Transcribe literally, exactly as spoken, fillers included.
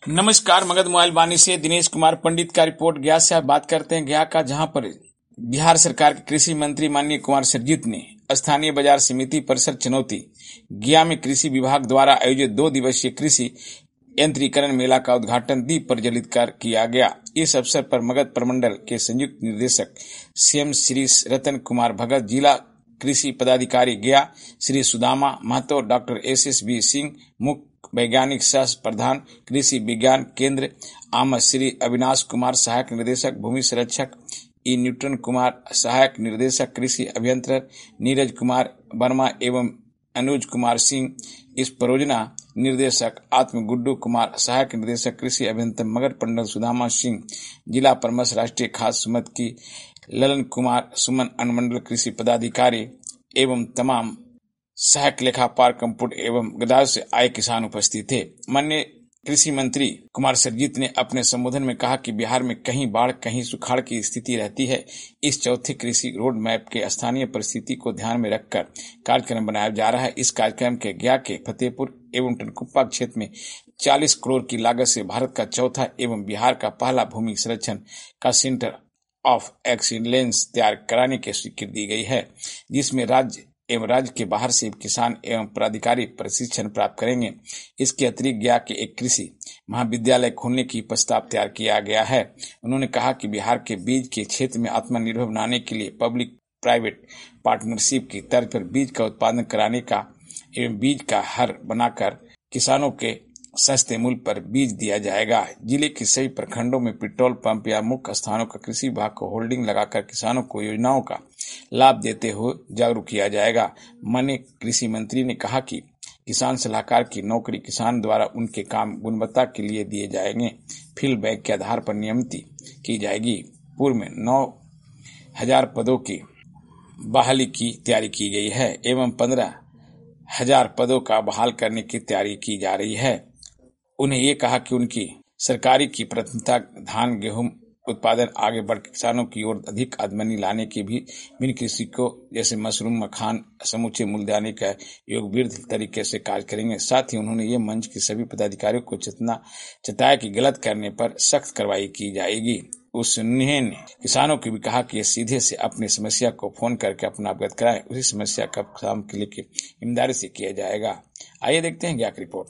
नमस्कार, मगध मोबाइल वाणी से दिनेश कुमार पंडित का रिपोर्ट। गया से आप बात करते हैं गया का, जहां पर बिहार सरकार के कृषि मंत्री माननीय कुमार सर्जित ने स्थानीय बाजार समिति परिसर चुनौती गया में कृषि विभाग द्वारा आयोजित दो दिवसीय कृषि यंत्रीकरण मेला का उद्घाटन दीप प्रज्वलित कर किया गया। इस अवसर पर मगध प्रमंडल के संयुक्त निर्देशक सीएम श्री रतन कुमार भगत, जिला कृषि पदाधिकारी Gaya Shri Sudama Mahato, doctor S S B Singh, मुख्य वैज्ञानिक सह प्रधान कृषि विज्ञान केंद्र आमद श्री अविनाश कुमार, सहायक निर्देशक भूमि संरक्षक ई न्यूटन कुमार, सहायक निर्देशक कृषि अभियंत्रण नीरज कुमार वर्मा एवं अनुज कुमार सिंह, इस परियोजना निर्देशक आत्म गुड्डू कुमार, सहायक निर्देशक कृषि अभियंत्रण मगध प्रमंडल सुदामा सिंह, जिला प्रमस राष्ट्रीय खाद्य सुमत की ललन कुमार सुमन, अनुमंडल कृषि पदाधिकारी एवं तमाम सहायक लेखापाल कंप्यूटर एवं गदार से आए किसान उपस्थित थे। माननीय कृषि मंत्री कुमार सर्जित ने अपने संबोधन में कहा कि बिहार में कहीं बाढ़ कहीं सुखाड़ की स्थिति रहती है। इस चौथे कृषि रोड मैप के स्थानीय परिस्थिति को ध्यान में रखकर कार्यक्रम बनाया जा रहा है। इस कार्यक्रम के गया के फतेहपुर एवं टनकुप्पा क्षेत्र में चालीस करोड़ की लागत से भारत का चौथा एवं बिहार का पहला भूमि संरक्षण का सेंटर ऑफ एक्सीलेंस तैयार कराने की स्वीकृति दी गई है, जिसमें राज्य एवं राज्य के बाहर से किसान एवं पदाधिकारी प्रशिक्षण प्राप्त करेंगे। इसके अतिरिक्त गया के एक कृषि महाविद्यालय खोलने की प्रस्ताव तैयार किया गया है। उन्होंने कहा कि बिहार के बीज के क्षेत्र में आत्मनिर्भर बनाने के लिए पब्लिक प्राइवेट पार्टनरशिप की तर्ज पर बीज का उत्पादन कराने का एवं बीज का हर बनाकर किसानों के सस्ते मूल्य पर बीज दिया जाएगा। जिले के सभी प्रखंडों में पेट्रोल पंप या मुख्य स्थानों का कृषि विभाग को होल्डिंग लगाकर किसानों को योजनाओं का लाभ देते हुए जागरूक किया जाएगा। माननीय कृषि मंत्री ने कहा कि किसान सलाहकार की नौकरी किसान द्वारा उनके काम गुणवत्ता के लिए दिए जाएंगे। फील्ड बैग के आधार पर नियमित की जाएगी। पूर्व में नौ हजार पदों की बहाली की तैयारी की गई है एवं पंद्रह हजार पदों का बहाल करने की तैयारी की जा रही है। उन्हें ये कहा कि उनकी सरकारी की प्राथमिकता धान गेहूं उत्पादन आगे बढ़ किसानों की ओर अधिक आमदनी लाने की भी विभिन्न कृषि को जैसे मशरूम मखान समूचे मूल्य देने का योग वृद्ध तरीके से कार्य करेंगे। साथ ही उन्होंने ये मंच के सभी पदाधिकारियों को चेतना चेताया कि गलत करने पर सख्त कार्रवाई की जाएगी। उसने किसानों को भी कहा कि ये सीधे से अपनी समस्या को फोन करके अपना अवगत कराएं। उसी समस्या का काम के लिए ईमानदारी से किया जाएगा। आइए देखते हैं क्या रिपोर्ट।